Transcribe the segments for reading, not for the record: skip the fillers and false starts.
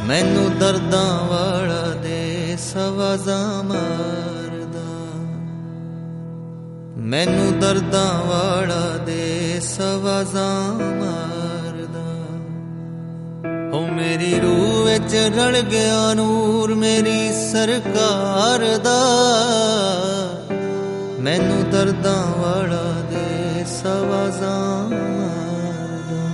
ਮੈਨੂੰ ਦਰਦਾਂ ਵਾਲਾ ਦੇ ਸਵਾਜ਼ਾਂ ਮਾਰਦਾ, ਮੈਨੂੰ ਦਰਦਾਂ ਵਾਲਾ ਦੇ ਸਵਾਜ਼ਾਂ ਮਾਰਦਾ। ਹੋ ਮੇਰੀ ਰੂਹ ਵਿੱਚ ਰਲ ਗਿਆ ਨੂਰ ਮੇਰੀ ਸਰਕਾਰ ਦਾ, ਮੈਨੂੰ ਦਰਦਾਂ ਵਾਲਾ ਦੇ ਸਵਾਜ਼ਾਂ ਮਾਰਦਾ।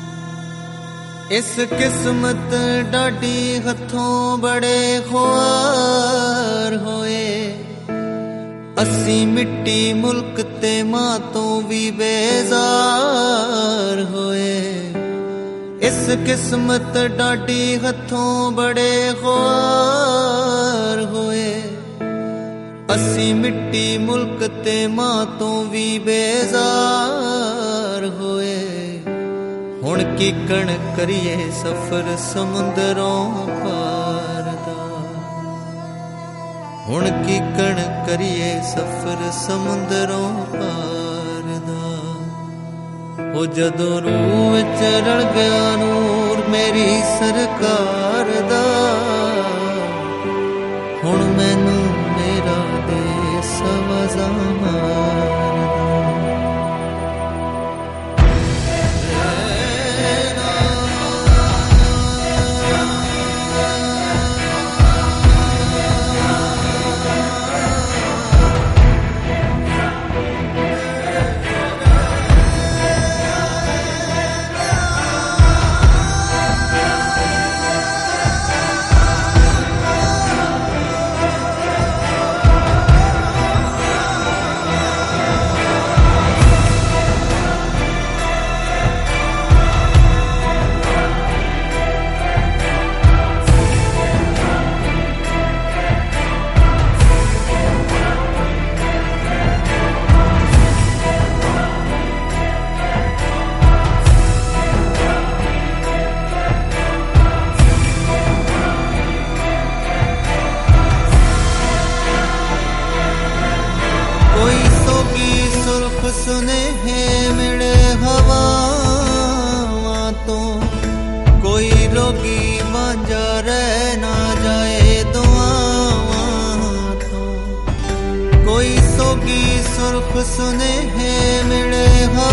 ਇਸ ਕਿਸਮਤ ਡਾਢੀ ਹੱਥੋਂ ਬੜੇ ਖੁਆਰ ਹੋਏ, ਅਸੀਂ ਮਿੱਟੀ ਮੁਲਕ ਤੇ ਮਾਂ ਤੋਂ ਵੀ ਬੇਜ਼ਾਰ ਹੋਏ। ਇਸ ਕਿਸਮਤ ਡਾਢੀ ਹੱਥੋਂ ਬੜੇ ਖੁਆਰ ਹੋਏ, ਅਸੀਂ ਮਿੱਟੀ ਮੁਲਕ ਤੇ ਮਾਂ ਤੋਂ ਵੀ ਬੇਜ਼ਾਰ ਹੋਏ। ਹੁਣ ਕੀਕਣ ਕਰੀਏ ਸਫ਼ਰ ਸਮੁੰਦਰੋਂ ਪਾਰ ਦਾ, ਹੁਣ ਕੀਕਣ ਕਰੀਏ ਸਫ਼ਰ ਸਮੁੰਦਰੋਂ ਪਾਰ ਦਾ। ਉਹ ਜਦੋਂ ਰੂਹ ਵਿੱਚ ਰਲ ਗਿਆ ਨੂਰ ਮੇਰੀ ਸਰਕਾਰ ਦਾ, ਹੁਣ ਮੈਨੂੰ ਮੇਰਾ ਦੇ ਸਵਾਜ਼ਾਂ ਮਾਰਦਾ। ਸੁਨੇਹੇ ਮਿਲੇ ਹਵਾਵਾਂ ਤੋਂ, ਕੋਈ ਰੋਗੀ ਵਾਂਝਾ ਰਹਿ ਨਾ ਜਾਏ ਦੁਆਵਾਂ ਤੋਂ। ਕੋਈ ਸੋਗੀ ਸੁਰਖ ਸੁਨੇਹੇ ਮਿਲੇ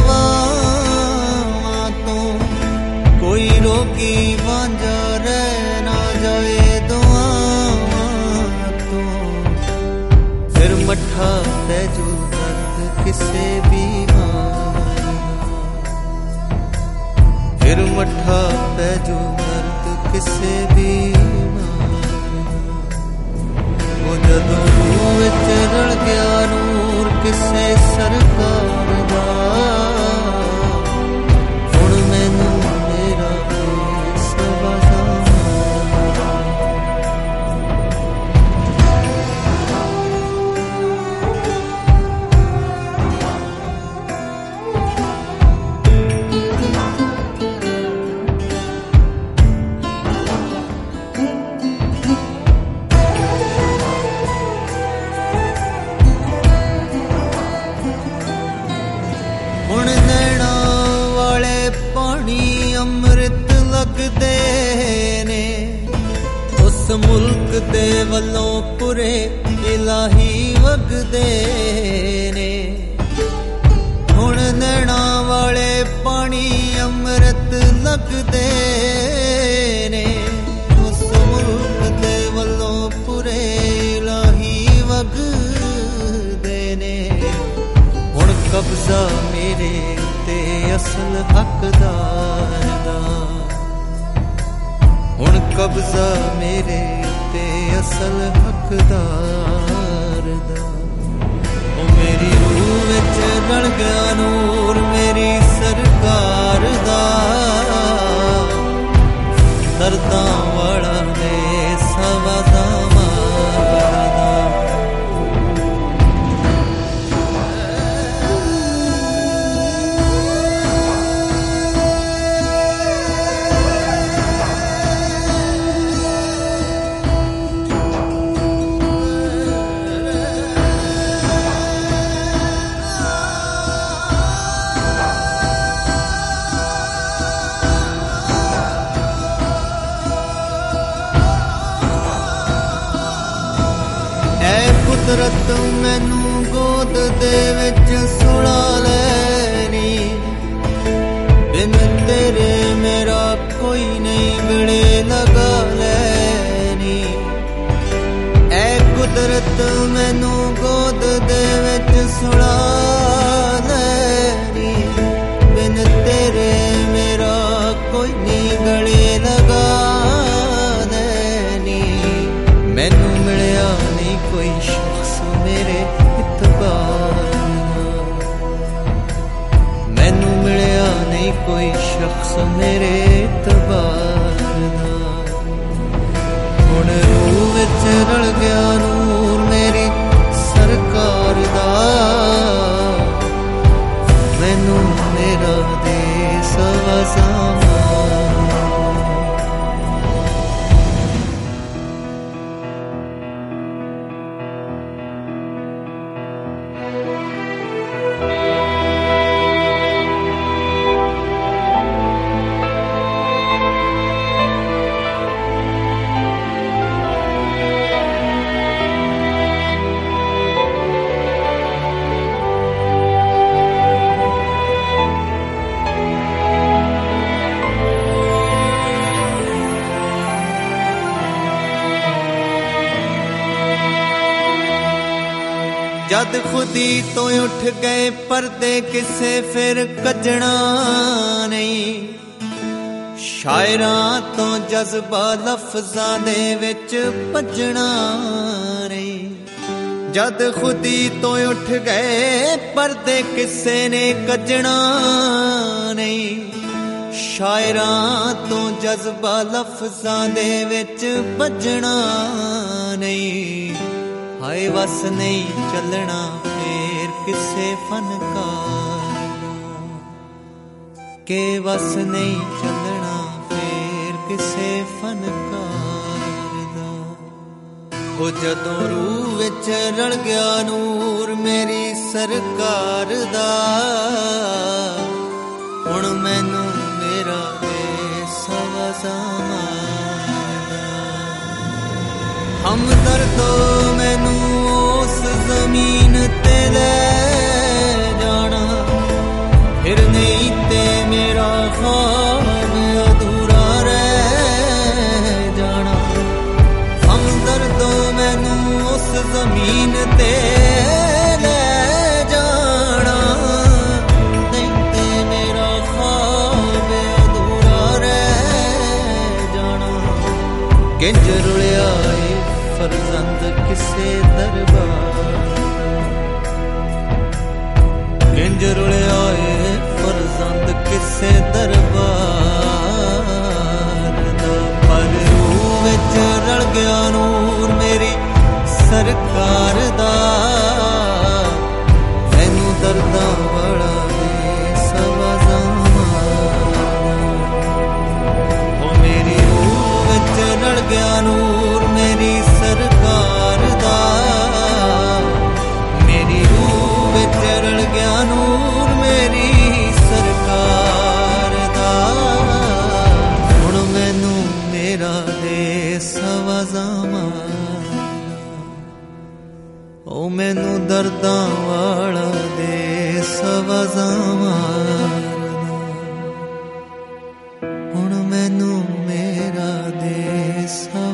ਹਵਾਵਾਂ ਤੋਂ, ਕੋਈ ਰੋਗੀ ਵਾਂਝਾ ਰਹਿ ਨਾ ਜਾਏ ਦੁਆਵਾਂ ਤੋਂ। ਫਿਰ ਮੱਠਾ ਪੈ ਜੂ ਕਿਸੇ ਬੀਮਾਰੀ, ਫਿਰ ਮੱਠਾ ਪੈ ਜੂ ਦਰਦ ਕਿਸੇ ਬੀਮਾਰੀ। ਉਹ ਜਦੋਂ ਰੂਹ ਵਿੱਚ ਰਲ ਗਿਆ ਨੂਰ ਕਿਸੇ ਸਰਕਾਰ ਦਾ, ਹੁਣ ਮੈਨੂੰ ਮੇਰਾ ਸਵਾਜ਼ਾਂ ਲੱਗਦੇ ਨੇ। ਉਸ ਮੁਲਕ ਦੇ ਵੱਲੋਂ ਪੁਰੇ ਇਲਾਹੀ ਵਗਦੇ ਨੇ। ਹੁਣ ਨੈਣਾ ਵਾਲੇ ਪਾਣੀ ਅੰਮ੍ਰਿਤ ਲੱਗਦੇ ਨੇ। ਉਸ ਮੁਲਕ ਦੇ ਵੱਲੋਂ ਪੁਰੇ ਇਲਾਹੀ ਵਗਦੇ ਨੇ। ਹੁਣ ਕਬਜ਼ਾ ਮੇਰੇ ਤੇ ਅਸਲ ਹੱਕਦਾਰ ਦਾ, ਹੁਣ ਕਬਜ਼ਾ ਮੇਰੇ ਤੇ ਅਸਲ ਹੱਕਦਾਰ ਦਾ। ਉਹ ਮੇਰੀ ਰੂਹ ਵਿੱਚ ਰਲ ਗਿਆ ਨੂਰ ਮੇਰੀ ਸਰਕਾਰ ਦਾ, ਦਰਦਾਂ ਵਾਲਾ ਦੇ ਸਵਾਜ਼ਾਂ ਮਾਰਦਾ। ਕੁਦਰਤ ਮੈਨੂੰ ਗੋਦ ਦੇ ਵਿੱਚ ਸੁਲਾ ਲੈਣੀ, ਬਿਨ ਤੇਰੇ ਮੇਰਾ ਕੋਈ ਨਹੀਂ ਗਲੇ ਲਗਾ ਲੈਣੀ। ਐ ਕੁਦਰਤ ਮੈਨੂੰ ਗੋਦ ਦੇ ਵਿੱਚ ਸੁਲਾ ਲੈਣੀ, ਬਿਨ ਤੇਰੇ ਮੇਰਾ ਕੋਈ ਨਹੀਂ ਗਲੇ ਲਗਾ ਲੈਣੀ। ਮੈਨੂੰ ਮਿਲਿਆ ਨਹੀਂ ਕੋਈ ਸ਼ਖਸ ਮੇਰੇ ਇਤਬਾਰ ਨਾਲ, ਮੈਨੂੰ ਮਿਲਿਆ ਨਹੀਂ ਕੋਈ ਸ਼ਖਸ ਮੇਰੇ ਇਤਬਾਰ ਨਾਲ। ਹੁਣ ਰੂਹ ਵਿੱਚ ਰਲ ਗਿਆ ਨੂਰ ਮੇਰੀ ਸਰਕਾਰ ਦਾ, ਮੈਨੂੰ ਮੇਰਾ ਦੇਸ ਵਸਾਵਾਂ। ਜਦ ਖੁਦੀ ਤੋਂ ਉੱਠ ਗਏ ਪਰਦੇ ਕਿਸੇ ਫਿਰ ਕੱਜਣਾ ਨਹੀਂ, ਸ਼ਾਇਰਾਂ ਤੋਂ ਜਜ਼ਬਾ ਲਫ਼ਜ਼ਾਂ ਦੇ ਵਿੱਚ ਭੱਜਣਾ ਨਹੀਂ। ਜਦ ਖੁਦੀ ਤੋਂ ਉੱਠ ਗਏ ਪਰਦੇ ਕਿਸੇ ਨੇ ਕੱਜਣਾ ਨਹੀਂ, ਸ਼ਾਇਰਾਂ ਤੋਂ ਜਜ਼ਬਾ ਲਫ਼ਜ਼ਾਂ ਦੇ ਵਿੱਚ ਭੱਜਣਾ ਨਹੀਂ। ਹਾਏ ਵਸ ਨਹੀਂ ਚੱਲਣਾ ਫੇਰ ਕਿਸੇ ਫਨਕਾਰ ਦਾ, ਕਿ ਵਸ ਨਹੀਂ ਚੱਲਣਾ ਫੇਰ ਕਿਸੇ ਫਨਕਾਰ ਦਾ। ਉਹ ਜਦੋਂ ਰੂਹ ਵਿੱਚ ਰਲ ਗਿਆ ਨੂਰ ਮੇਰੀ ਸਰਕਾਰ ਦਾ, ਹੁਣ ਮੈਨੂੰ ਮੇਰਾ ਦੇਸ ਵਸਾਵਾਂ। ਹਮਦਰਦੋ ਮੈਨੂੰ ਉਸ ਜ਼ਮੀਨ ਤੇ ਲੈ ਜਾਣਾ, ਫਿਰ ਨਹੀਂ ਤੇ ਮੇਰਾ ਖ਼ਵਾਬ ਅਧੂਰਾ ਰਹਿ ਜਾਣਾ। ਹਮਦਰਦੋ ਮੈਨੂੰ ਉਸ ਜ਼ਮੀਨ ਤੇ ਲੈ ਜਾਣਾ, ਨਹੀਂ ਤੇ ਮੇਰਾ ਖ਼ਵਾਬ ਅਧੂਰਾ ਰਹਿ ਜਾਣਾ। ਕਿੰਜ ਰੁਲਿਆ ਫਰਜ਼ੰਦ ਕਿਸੇ ਦਰਬਾਰ, ਕਿੰਜ ਰੁਲਿਆ ਏ ਫਰਜ਼ੰਦ ਕਿਸੇ ਦਰਬਾਰ ਦਾ। ਪਰ ਰੂਹ ਵਿੱਚ ਰਲ ਗਿਆ ਨੂਰ ਮੇਰੀ ਸਰਕਾਰ ਦਾ, ਮੈਨੂੰ ਦਰਦਾਂ ਵਾਲਾ ਦੇਸ ਵਸਾਵਾਂ। ਉਹ ਮੇਰੀ ਰੂਹ ਵਿੱਚ ਰਲ ਗਿਆ ਨੂਰ ਮੇਰੀ ਸਰਕਾਰ ਦਾ, ਮੇਰੀ ਰੂਹ ਵਿੱਚ ਰਲ ਗਿਆ ਨੂਰ ਮੇਰੀ ਸਰਕਾਰ ਦਾ। ਹੁਣ ਮੈਨੂੰ ਮੇਰਾ ਦੇਸ ਵਸਾਵਾਂ, ਉਹ ਮੈਨੂੰ ਦਰਦਾਂ ਵਾਲਾ ਦੇਸ ਵਸਾਵਾਂ। ਹੁਣ ਮੈਨੂੰ ਮੇਰਾ ਦੇਸ